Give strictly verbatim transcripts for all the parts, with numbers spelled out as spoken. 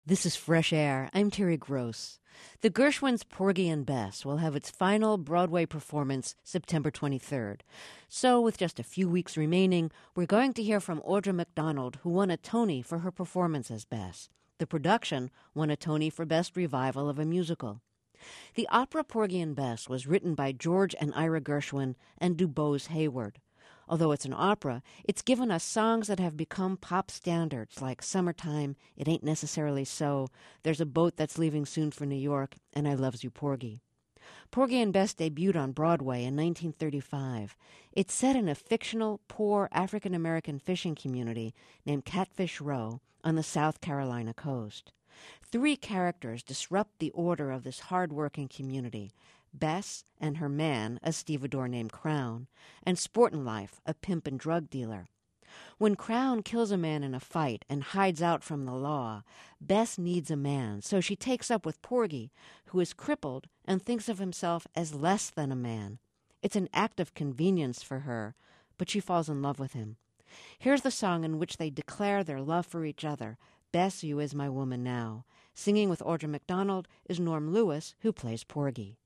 This is Fresh Air. I'm Terry Gross. The Gershwins' Porgy and Bess will have its final Broadway performance September twenty-third. So, with just a few weeks remaining, we're going to hear from Audra McDonald, who won a Tony for her performance as Bess. The production won a Tony for Best Revival of a Musical. The opera Porgy and Bess was written by George and Ira Gershwin and DuBose Hayward. Although it's an opera, it's given us songs that have become pop standards like Summertime, It Ain't Necessarily So, There's a Boat That's Leaving Soon for New York, and I Loves You, Porgy. Porgy and Bess debuted on Broadway in nineteen thirty-five. It's set in a fictional, poor African-American fishing community named Catfish Row on the South Carolina coast. Three characters disrupt the order of this hard-working community: Bess and her man, a stevedore named Crown, and Sportin' Life, a pimp and drug dealer. When Crown kills a man in a fight and hides out from the law, Bess needs a man, so she takes up with Porgy, who is crippled and thinks of himself as less than a man. It's an act of convenience for her, but she falls in love with him. Here's the song in which they declare their love for each other, Bess, You Is My Woman Now. Singing with Audra McDonald is Norm Lewis, who plays Porgy.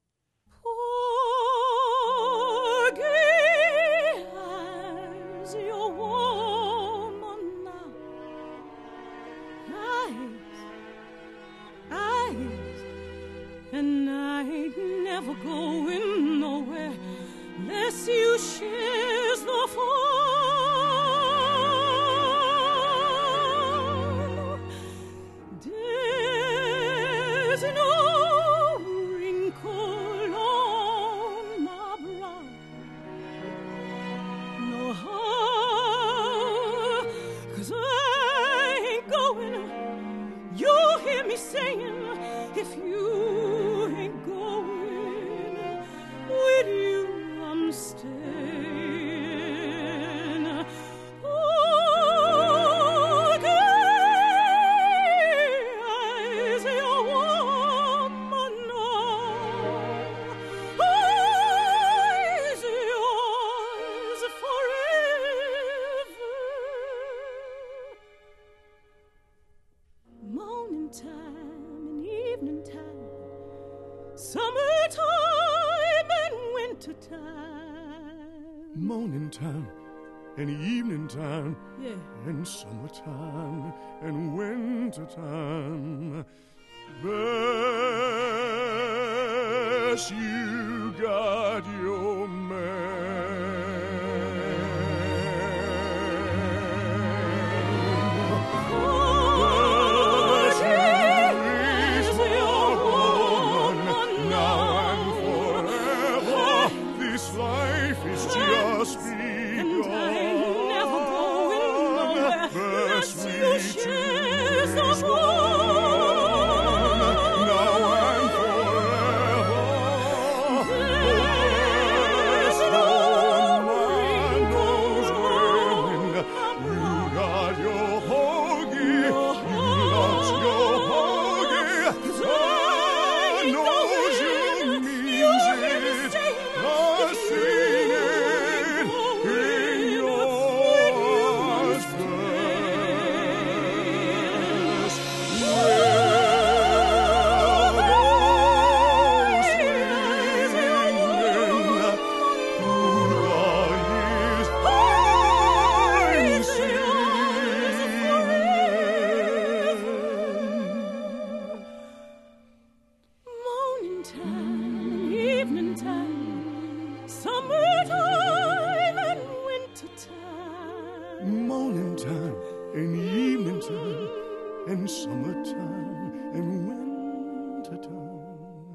And I ain't never going nowhere lest you shares the fall. There's no wrinkle on my brow, no how, 'cause I ain't going. You hear me saying, if you with you I'm staying. Oh, guys, your woman now. Oh, is yours forever. Morning time and evening time, summertime and winter time. Morning time and evening time, yeah, and summertime and winter time. Bess, you got your man. Life is just begun. And I'm never going nowhere unless you share the one. Now and forever. There's no man knows when. You got your hoagie. You lost your hoagie. 'Cause I knows you means it. Morning time and evening time and summertime and winter time.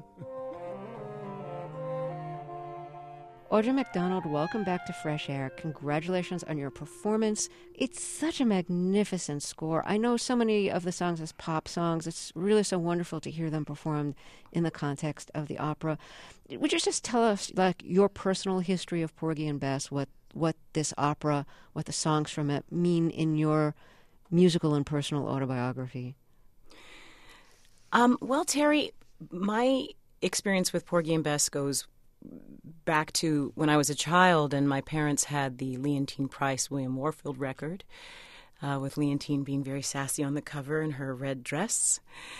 Audra McDonald, welcome back to Fresh Air. Congratulations on your performance. It's such a magnificent score. I know so many of the songs as pop songs. It's really so wonderful to hear them performed in the context of the opera. Would you just tell us, like, your personal history of Porgy and Bess, what what this opera, what the songs from it mean in your musical and personal autobiography? Um, well, Terry, my experience with Porgy and Bess goes back to when I was a child and my parents had the Leontine Price, William Warfield record. uh, with Leontine being very sassy on the cover in her red dress.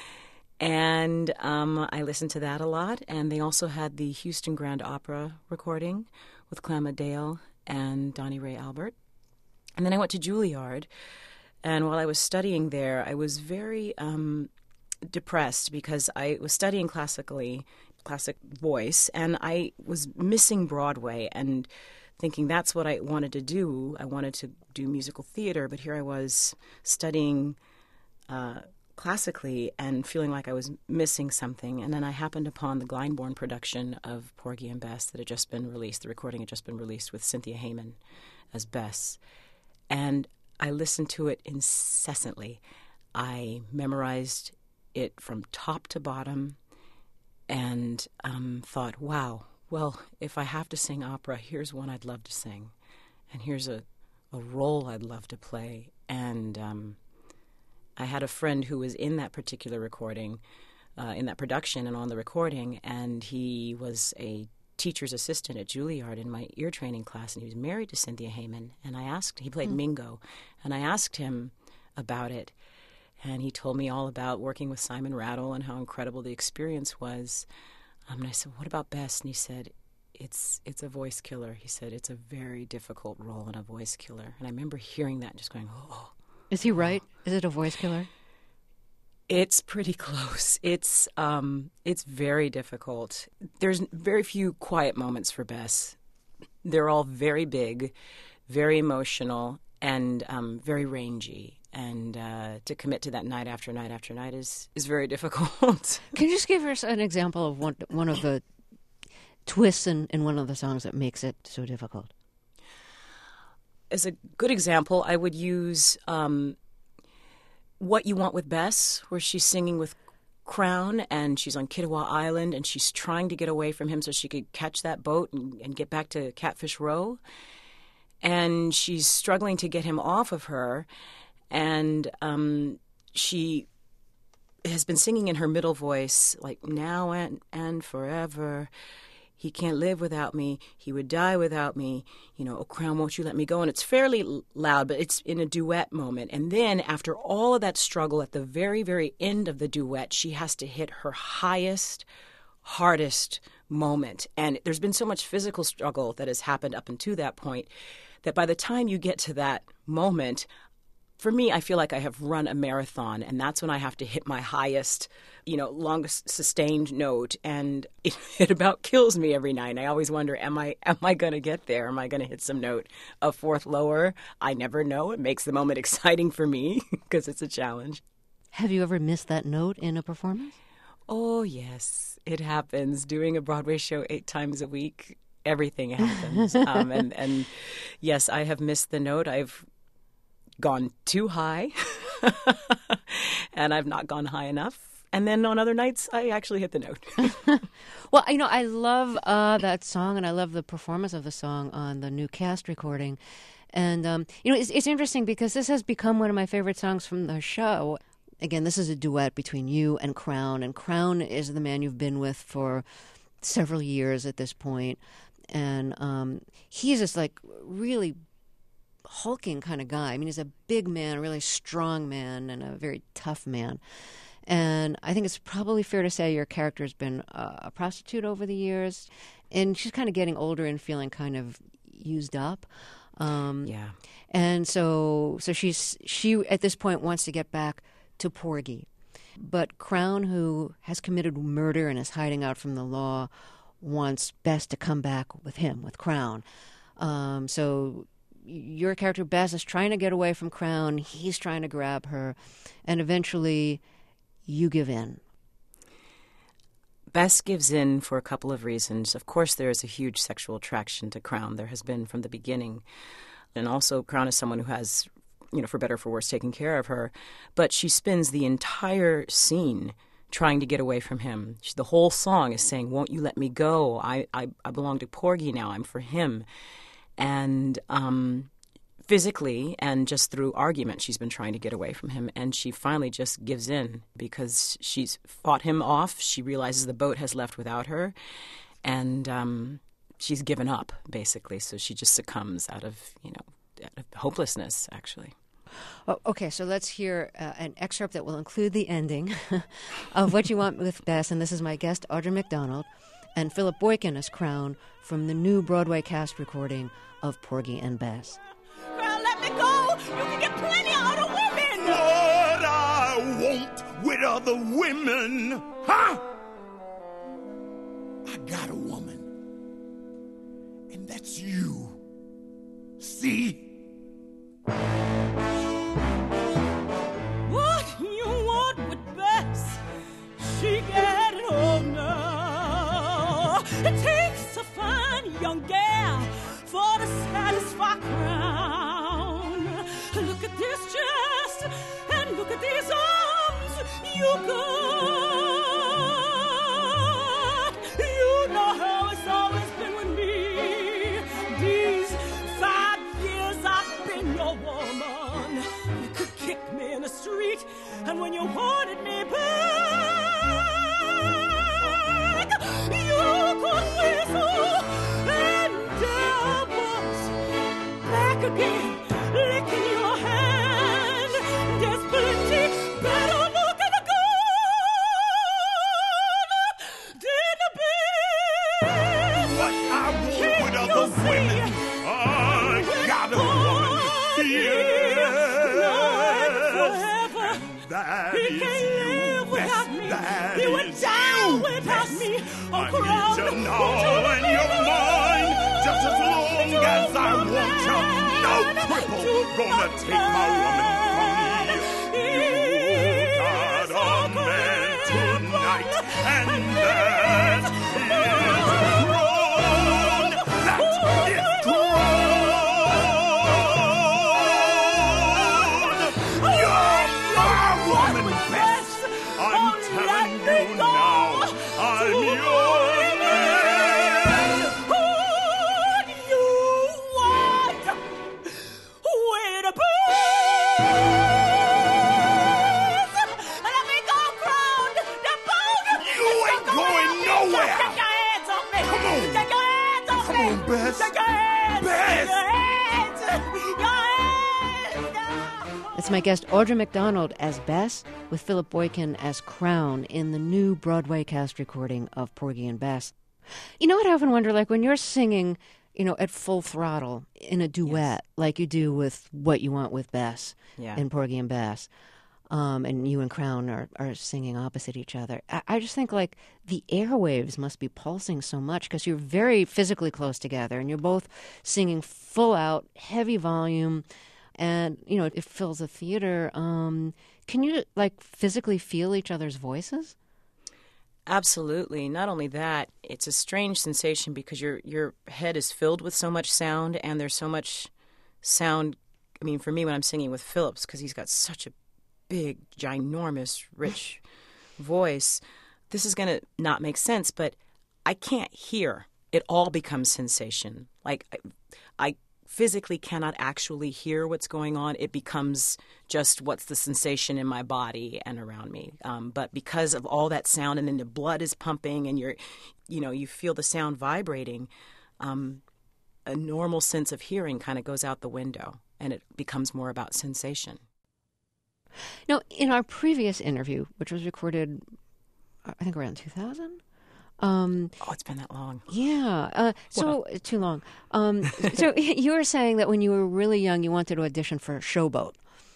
And um, I listened to that a lot. And they also had the Houston Grand Opera recording with Clem Dale and Donnie Ray Albert. And then I went to Juilliard. And while I was studying there, I was very um, depressed because I was studying classically, classic voice, and I was missing Broadway and thinking that's what I wanted to do. I wanted to do musical theater, but here I was studying uh, classically and feeling like I was missing something. And then I happened upon the Glyndebourne production of Porgy and Bess that had just been released. The recording had just been released with Cynthia Hayman as Bess. And I listened to it incessantly. I memorized it from top to bottom and um, thought, wow, well, if I have to sing opera, here's one I'd love to sing. And here's a, a role I'd love to play. And um, I had a friend who was in that particular recording, uh, in that production and on the recording, and he was a teacher's assistant at Juilliard in my ear training class, and he was married to Cynthia Hayman. And I asked, he played mm. Mingo, and I asked him about it. And he told me all about working with Simon Rattle and how incredible the experience was. Um, and I said, what about Bess? And he said, it's it's a voice killer. He said, it's a very difficult role and a voice killer. And I remember hearing that and just going, oh. Is he right? Is it a voice killer? It's pretty close. It's um, it's very difficult. There's very few quiet moments for Bess. They're all very big, very emotional, and um, very rangy. And uh, to commit to that night after night after night is, is very difficult. Can you just give us an example of one one of the twists in, in one of the songs that makes it so difficult? As a good example, I would use um, What You Want with Bess, where she's singing with Crown, and she's on Kittiwah Island, and she's trying to get away from him so she could catch that boat and, and get back to Catfish Row. And she's struggling to get him off of her. And um, she has been singing in her middle voice, like, now and, and forever. He can't live without me. He would die without me. You know, oh, Crown, won't you let me go? And it's fairly loud, but it's in a duet moment. And then after all of that struggle, at the very, very end of the duet, she has to hit her highest, hardest moment. And there's been so much physical struggle that has happened up until that point that by the time you get to that moment, for me, I feel like I have run a marathon, and that's when I have to hit my highest, you know, longest sustained note, and it, it about kills me every night. And I always wonder, am I am I going to get there? Am I going to hit some note a fourth lower? I never know. It makes the moment exciting for me because it's a challenge. Have you ever missed that note in a performance? Oh, yes. It happens. Doing a Broadway show eight times a week, everything happens. um, and, and, yes, I have missed the note. I've gone too high, and I've not gone high enough. And then on other nights, I actually hit the note. Well, you know, I love uh, that song, and I love the performance of the song on the new cast recording. And, um, you know, it's, it's interesting because this has become one of my favorite songs from the show. Again, this is a duet between you and Crown, and Crown is the man you've been with for several years at this point. And um, he's just, like, really hulking kind of guy. I mean, he's a big man, a really strong man, and a very tough man. And I think it's probably fair to say your character has been uh, a prostitute over the years, and she's kind of getting older and feeling kind of used up. Um, yeah. And so, so she's she at this point wants to get back to Porgy, but Crown, who has committed murder and is hiding out from the law, wants Bess to come back with him, with Crown. Um, so your character, Bess, is trying to get away from Crown. He's trying to grab her. And eventually, you give in. Bess gives in for a couple of reasons. Of course, there is a huge sexual attraction to Crown. There has been from the beginning. And also, Crown is someone who has, you know, for better or for worse, taken care of her. But she spends the entire scene trying to get away from him. She, the whole song is saying, won't you let me go? I, I, I belong to Porgy now. I'm for him. And um, physically and just through argument, she's been trying to get away from him. And she finally just gives in because she's fought him off. She realizes the boat has left without her. And um, she's given up, basically. So she just succumbs out of, you know, out of hopelessness, actually. Oh, okay, so let's hear uh, an excerpt that will include the ending of What You Want with Bess, and this is my guest, Audra McDonald, and Philip Boykin as Crown from the new Broadway cast recording of Porgy and Bess. Girl, let me go. You can get plenty of other women. What I want with other women, huh? I got a woman, and that's you. See? What you want with Bess? She getting old now. It takes a fine young gal for to satisfy Crown. Look at this chest and look at these arms you got. You know how it's always been with me. These five years I've been your woman. You could kick me in the street, and when you wanted me back, you could whistle and doubles back again, licking your hand. There's plenty better looking a good than the best. What I want Can't with you other see? women, I got a woman. That He is can't you, live without Bess. me. That He would is die you, without Bess. me. Oh, I Crown, need to know won't you in your leave me mind, alone? just as long You as I want want you, no man, cripple you gonna want take my woman from me. He's You got so a man tonight, and that that is Crown. That is Crown. You're my woman, Bess. I'm telling you now, I'm your man. What you want with a booze? Let me go, Crown. The bone. You ain't going nowhere. Take your hands off me. Come on. Take your hands off Come me. on, Bess. Take your hands. Bess. Your hands. Your hands. It's my guest, Audra McDonald as Bess, with Philip Boykin as Crown in the new Broadway cast recording of Porgy and Bess. You know what I often wonder, like when you're singing, you know, at full throttle in a duet, Yes. like you do with What You Want with Bess Yeah. in Porgy and Bess, um, and you and Crown are, are singing opposite each other. I, I just think like the airwaves must be pulsing so much because you're very physically close together and you're both singing full out, heavy volume, and, you know, it fills a theater. Um, can you, like, physically feel each other's voices? Absolutely. Not only that, it's a strange sensation because your your head is filled with so much sound, and there's so much sound. I mean, for me, when I'm singing with Phillips, because he's got such a big, ginormous, rich voice, this is going to not make sense, but I can't hear. It all becomes sensation. Like, I, I physically cannot actually hear what's going on. It becomes just what's the sensation in my body and around me. Um, but because of all that sound, and then the blood is pumping, and you're, you know, you feel the sound vibrating, um, a normal sense of hearing kind of goes out the window, and it becomes more about sensation. Now, in our previous interview, which was recorded, I think around two thousand. Um, Oh, it's been that long. yeah, uh, so too long. Um, so you were saying that when you were really young, you wanted to audition for Showboat.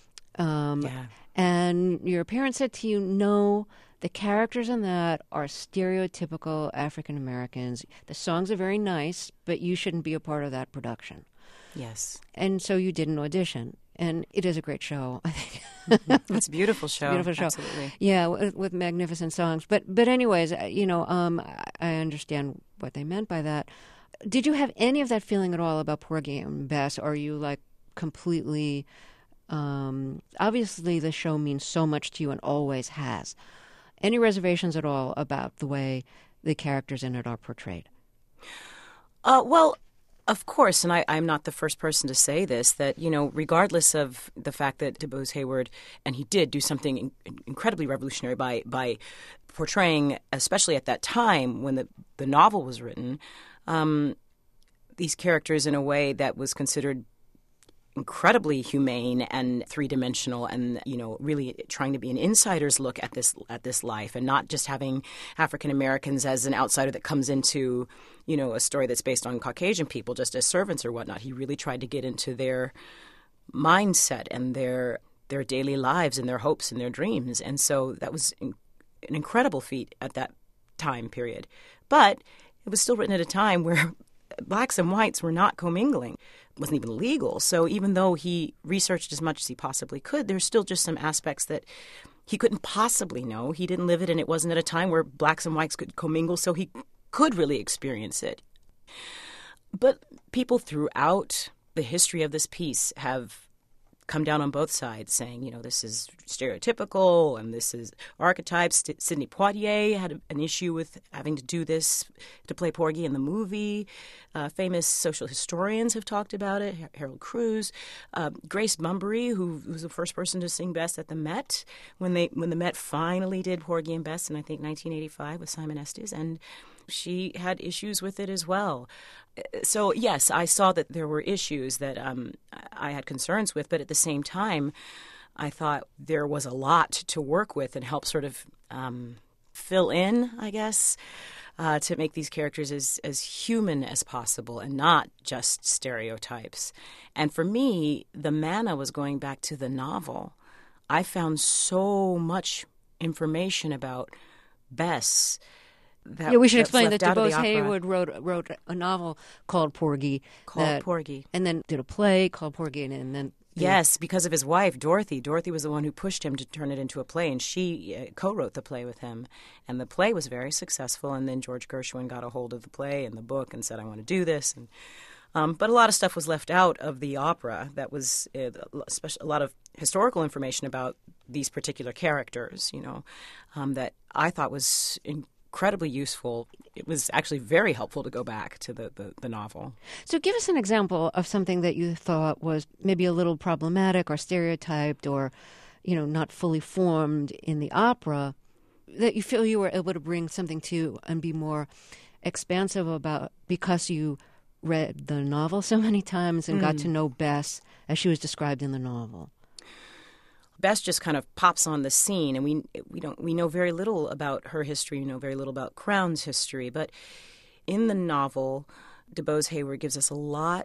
Um, Yeah. And your parents said to you, no, the characters in that are stereotypical African Americans. The songs are very nice, but you shouldn't be a part of that production. Yes. And so you did an audition. And it is a great show, I think. It's a beautiful show. Beautiful show. Absolutely. Yeah, with, with magnificent songs. But but anyways, uh, you know, um, I- I understand what they meant by that. Did you have any of that feeling at all about Porgy and Bess? Or are you like completely? Um, obviously, the show means so much to you and always has. Any reservations at all about the way the characters in it are portrayed? Uh, well, of course, and I, I'm not the first person to say this, that, you know, regardless of the fact that DuBose Hayward, and he did do something in, incredibly revolutionary by by portraying, especially at that time when the, the novel was written, um, these characters in a way that was considered incredibly humane and three-dimensional, and you know, really trying to be an insider's look at this at this life, and not just having African Americans as an outsider that comes into, you know, a story that's based on Caucasian people just as servants or whatnot. He really tried to get into their mindset and their their daily lives and their hopes and their dreams, and so that was in, an incredible feat at that time period. But it was still written at a time where blacks and whites were not commingling. It wasn't even legal. So even though he researched as much as he possibly could, there's still just some aspects that he couldn't possibly know. He didn't live it, and it wasn't at a time where blacks and whites could commingle, so he could really experience it. But people throughout the history of this piece have come down on both sides, saying, you know, this is stereotypical and this is archetypes. Sidney Poitier had an issue with having to do this to play Porgy in the movie. Uh, famous social historians have talked about it. Harold Crews, uh, Grace Bumbry, who, who was the first person to sing Bess at the Met when they when the Met finally did Porgy and Bess in, I think, nineteen eighty-five with Simon Estes, and she had issues with it as well. So, yes, I saw that there were issues that um, I had concerns with, but at the same time, I thought there was a lot to work with and help sort of um, fill in, I guess, uh, to make these characters as, as human as possible and not just stereotypes. And for me, the manna was going back to the novel. I found so much information about Bess. That, yeah, we should explain that DuBose Haywood wrote wrote a novel called Porgy. Called that, Porgy. And then did a play called Porgy, and, and then... The, yes, because of his wife, Dorothy. Dorothy was the one who pushed him to turn it into a play, and she uh, co-wrote the play with him. And the play was very successful, and then George Gershwin got a hold of the play and the book and said, I want to do this. And um, but a lot of stuff was left out of the opera. That was uh, a lot of historical information about these particular characters, you know, um, that I thought was in- incredibly useful. It was actually very helpful to go back to the, the, the novel. So give us an example of something that you thought was maybe a little problematic or stereotyped or, you know, not fully formed in the opera that you feel you were able to bring something to and be more expansive about because you read the novel so many times and mm. got to know Bess as she was described in the novel. Bess just kind of pops on the scene, and we we don't we know very little about her history. We know very little about Crown's history, but in the novel, DuBose Haywood gives us a lot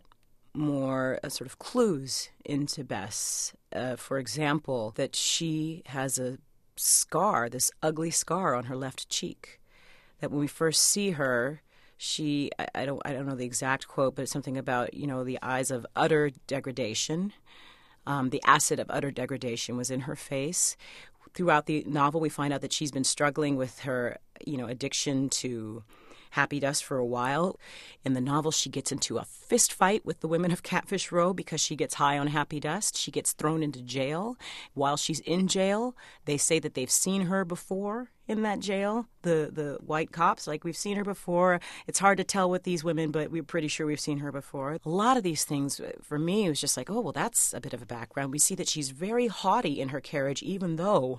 more uh, sort of clues into Bess. Uh, for example, that she has a scar, this ugly scar on her left cheek. That when we first see her, she I, I don't I don't know the exact quote, but it's something about, you know, the eyes of utter degradation. Um, the acid of utter degradation was in her face. Throughout the novel, we find out that she's been struggling with her, you know, addiction to happy dust for a while. In the novel, she gets into a fist fight with the women of Catfish Row because she gets high on happy dust. She gets thrown into jail. While she's in jail, they say that they've seen her before in that jail, the, the white cops, like, we've seen her before. It's hard to tell with these women, but we're pretty sure we've seen her before. A lot of these things, for me, it was just like, oh, well, that's a bit of a background. We see that she's very haughty in her carriage, even though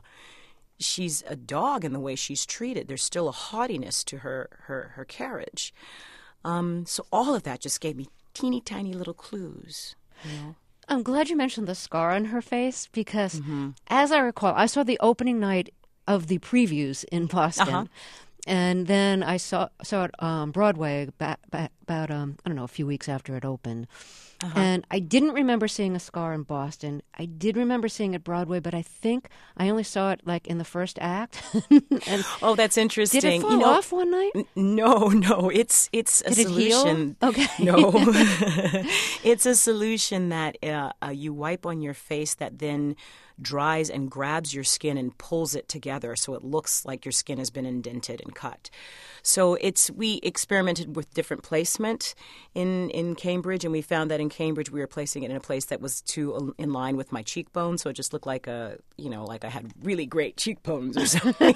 she's a dog in the way she's treated. There's still a haughtiness to her her, her carriage. Um, so all of that just gave me teeny tiny little clues. You know? I'm glad you mentioned the scar on her face because, mm-hmm. as I recall, I saw the opening night of the previews in Boston, uh-huh. and then I saw saw it on um, Broadway ba- ba- about um, I don't know a few weeks after it opened. Uh-huh. And I didn't remember seeing a scar in Boston. I did remember seeing it Broadway, but I think I only saw it like in the first act. and oh, that's interesting. Did it fall you know, off one night? N- no, no. It's it's a did solution. It heal? Okay. No, it's a solution that uh, uh, you wipe on your face that then dries and grabs your skin and pulls it together so it looks like your skin has been indented and cut. So it's we experimented with different placement in, in Cambridge, and we found that in Cambridge we were placing it in a place that was too in line with my cheekbones, so it just looked like a you know like I had really great cheekbones or something.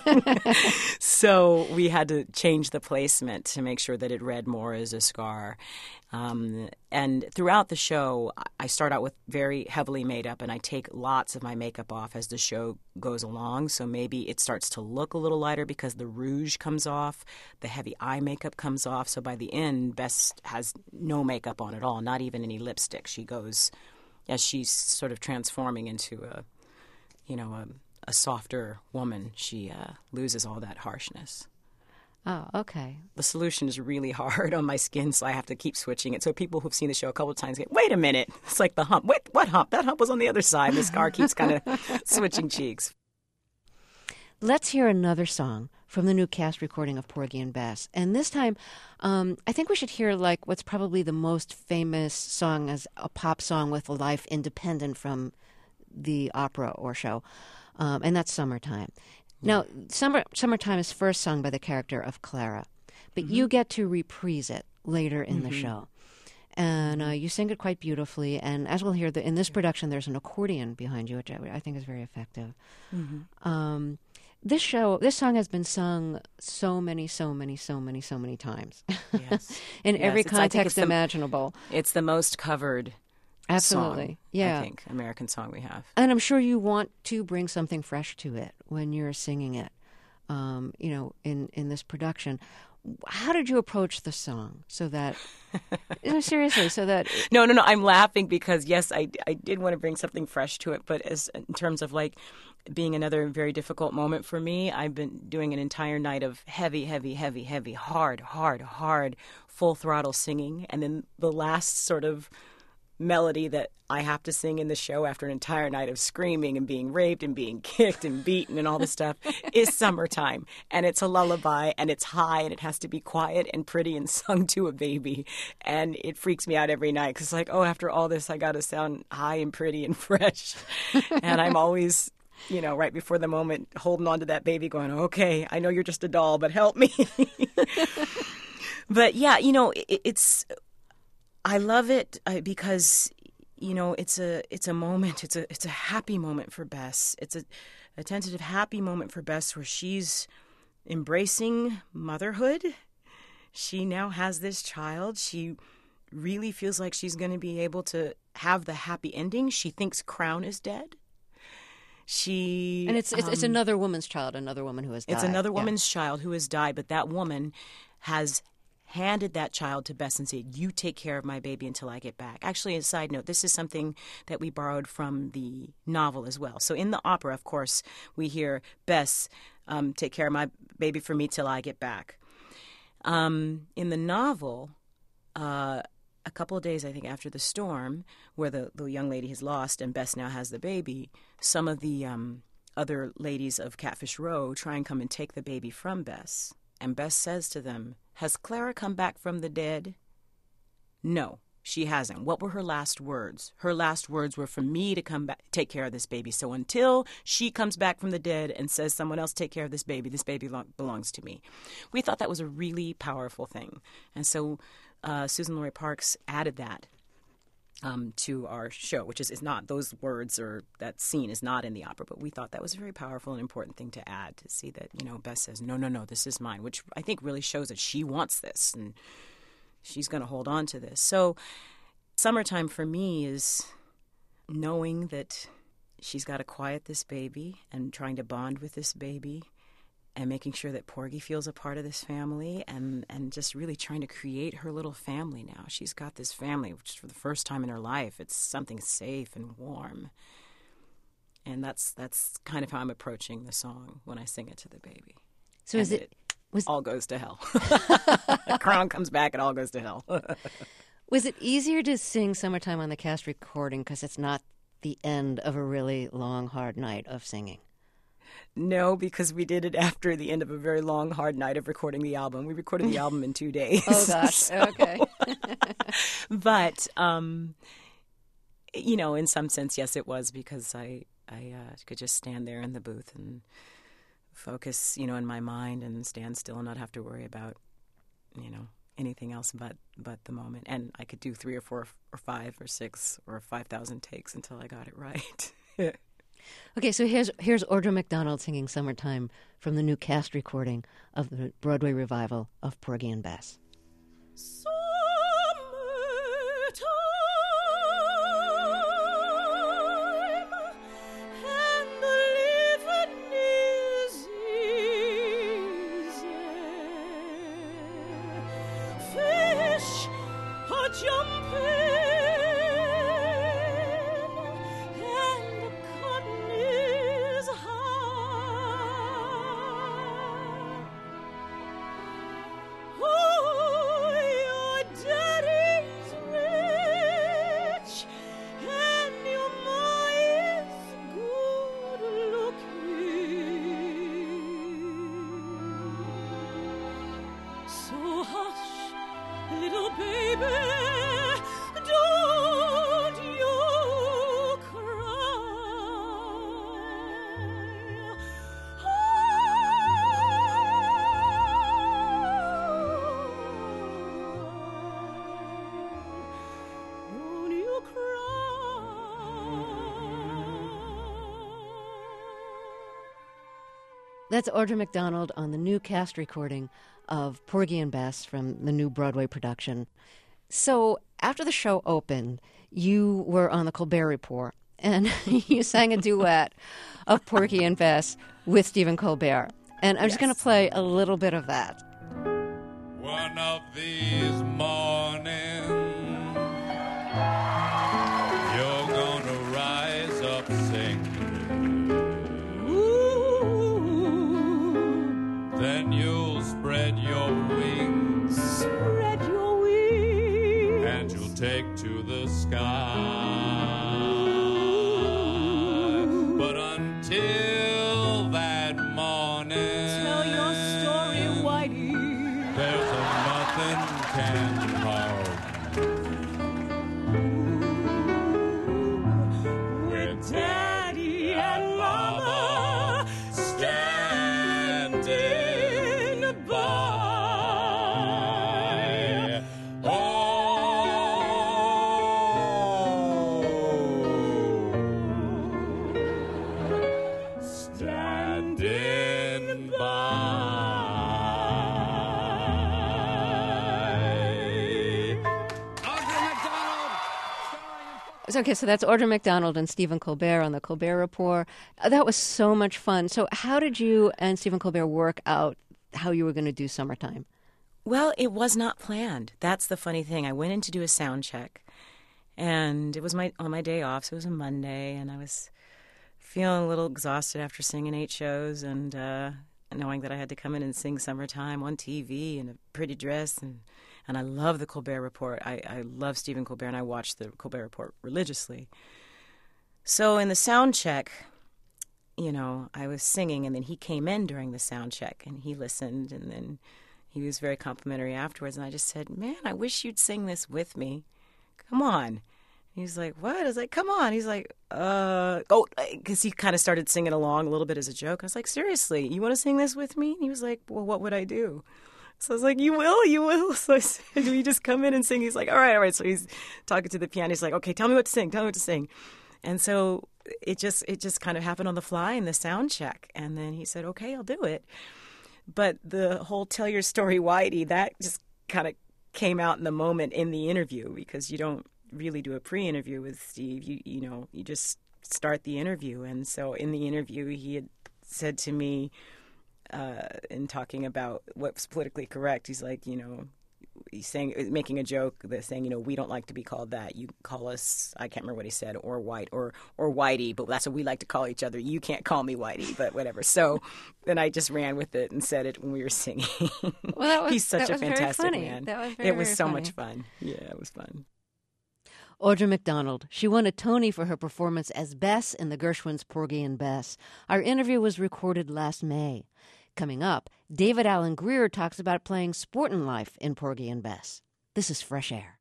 So we had to change the placement to make sure that it read more as a scar. Um, and throughout the show, I start out with very heavily made up, and I take lots of my makeup off as the show goes along. So maybe it starts to look a little lighter because the rouge comes off, the heavy eye makeup comes off. So by the end, Bess has no makeup on at all, not even any lipstick. She goes as she's sort of transforming into a, you know, a, a softer woman, she uh, loses all that harshness. Oh, okay. The solution is really hard on my skin, so I have to keep switching it. So people who've seen the show a couple of times get, wait a minute, it's like the hump. Wait, what hump? That hump was on the other side. The scar keeps kind of switching cheeks. Let's hear another song from the new cast recording of Porgy and Bess. And this time, um, I think we should hear like what's probably the most famous song as a pop song with a life independent from the opera or show, um, and that's Summertime. Now, Summer, Summertime is first sung by the character of Clara, but mm-hmm. you get to reprise it later in mm-hmm. the show. And uh, you sing it quite beautifully. And as we'll hear, the, in this production, there's an accordion behind you, which I, I think is very effective. Mm-hmm. Um, this show, this song has been sung so many, so many, so many, so many times. Yes. in yes, every it's, context it's imaginable. The, it's the most covered Absolutely. song, yeah. I think, American song we have. And I'm sure you want to bring something fresh to it when you're singing it, um, you know, in, in this production. How did you approach the song so that, you know, seriously, so that... No, no, no, I'm laughing because, yes, I, I did want to bring something fresh to it, but as in terms of, like, being another very difficult moment for me, I've been doing an entire night of heavy, heavy, heavy, heavy, hard, hard, hard, full throttle singing, and then the last sort of melody that I have to sing in the show after an entire night of screaming and being raped and being kicked and beaten and all this stuff is Summertime. And it's a lullaby and it's high and it has to be quiet and pretty and sung to a baby. And it freaks me out every night because it's like, oh, after all this, I got to sound high and pretty and fresh. And I'm always, you know, right before the moment holding on to that baby going, okay, I know you're just a doll, but help me. But yeah, you know, it, it's... I love it uh, because, you know, it's a it's a moment. It's a it's a happy moment for Bess. It's a, a tentative happy moment for Bess where she's embracing motherhood. She now has this child. She really feels like she's going to be able to have the happy ending. She thinks Crown is dead. She and it's it's, um, it's another woman's child, another woman who has died. It's another woman's yeah. child who has died, but that woman has handed that child to Bess and said, you take care of my baby until I get back. Actually, as a side note, this is something that we borrowed from the novel as well. So in the opera, of course, we hear Bess, um, take care of my baby for me till I get back. Um, in the novel, uh, a couple of days, I think, after the storm, where the, the young lady has lost and Bess now has the baby, some of the um, other ladies of Catfish Row try and come and take the baby from Bess. And Bess says to them, has Clara come back from the dead? No, she hasn't. What were her last words? Her last words were for me to come back, take care of this baby. So until she comes back from the dead and says someone else take care of this baby, this baby lo- belongs to me. We thought that was a really powerful thing. And so uh, Suzan-Lori Parks added that um, to our show, which is, is not, those words or that scene is not in the opera, but we thought that was a very powerful and important thing to add, to see that, you know, Bess says, no, no, no, this is mine, which I think really shows that she wants this and she's going to hold on to this. So Summertime for me is knowing that she's got to quiet this baby and trying to bond with this baby and making sure that Porgy feels a part of this family and, and just really trying to create her little family now. She's got this family, which for the first time in her life, it's something safe and warm. And that's that's kind of how I'm approaching the song when I sing it to the baby. So and is it... Was, all goes to hell. Crown comes back and all goes to hell. Was it easier to sing Summertime on the cast recording because it's not the end of a really long, hard night of singing? No, because we did it after the end of a very long, hard night of recording the album. We recorded the album in two days. Oh, gosh. So, okay. But, um, you know, in some sense, yes, it was because I, I uh, could just stand there in the booth and focus, you know, in my mind and stand still and not have to worry about, you know, anything else but, but the moment. And I could do three or four or five or six or five thousand takes until I got it right. Okay, so here's here's Audra McDonald singing Summertime from the new cast recording of the Broadway revival of Porgy and Bess. Jumping little baby, don't you cry. Don't you cry. That's Audra McDonald on the new cast recording of Porgy and Bess from the new Broadway production. So after the show opened, you were on the Colbert Report, and you sang a duet of Porgy and Bess with Stephen Colbert. And I'm just Yes. going to play a little bit of that. One of these mornings, you're gonna rise up singing. Then you'll spread your wings Spread your wings. and you'll take to the sky. But until that morning, Tell your story, Whitey. there's a nothing can hold with Daddy and Mama standing by. Oh, standing by. Audra McDonald. Okay, so that's Audra McDonald and Stephen Colbert on the Colbert Report. Uh, That was so much fun. So how did you and Stephen Colbert work out how you were going to do Summertime? Well, it was not planned. That's the funny thing. I went in to do a sound check, and it was my on my day off, so it was a Monday, and I was feeling a little exhausted after singing eight shows and uh, knowing that I had to come in and sing Summertime on T V in a pretty dress. And, and I love the Colbert Report. I, I love Stephen Colbert, and I watch the Colbert Report religiously. So in the sound check, you know, I was singing, and then he came in during the sound check, and he listened, and then he was very complimentary afterwards. And I just said, man, I wish you'd sing this with me. Come on. He's like, what? I was like, come on. He's like, uh, oh, because he kind of started singing along a little bit as a joke. I was like, seriously, you want to sing this with me? And he was like, well, what would I do? So I was like, you will, you will. So I said, do we just come in and sing? He's like, all right, all right. So he's talking to the piano. He's like, okay, tell me what to sing. Tell me what to sing. And so it just it just kind of happened on the fly in the sound check. And then he said, okay, I'll do it. But the whole tell your story, Whitey, that just kind of came out in the moment in the interview, because you don't really do a pre-interview with Steve. You you know, you just start the interview. And so in the interview, he had said to me, uh, in talking about what's politically correct, he's like, you know, he's saying, making a joke, that saying, you know, we don't like to be called that. You call us, I can't remember what he said, or white, or or Whitey, but that's what we like to call each other. You can't call me Whitey, but whatever. So then I just ran with it and said it when we were singing. Well, that was, He's such that a was very fantastic funny. man. That was very, it was very so funny. much fun. Yeah, it was fun. Audra McDonald. She won a Tony for her performance as Bess in the Gershwins' Porgy and Bess. Our interview was recorded last May. Coming up, David Alan Grier talks about playing Sportin' Life in Porgy and Bess. This is Fresh Air.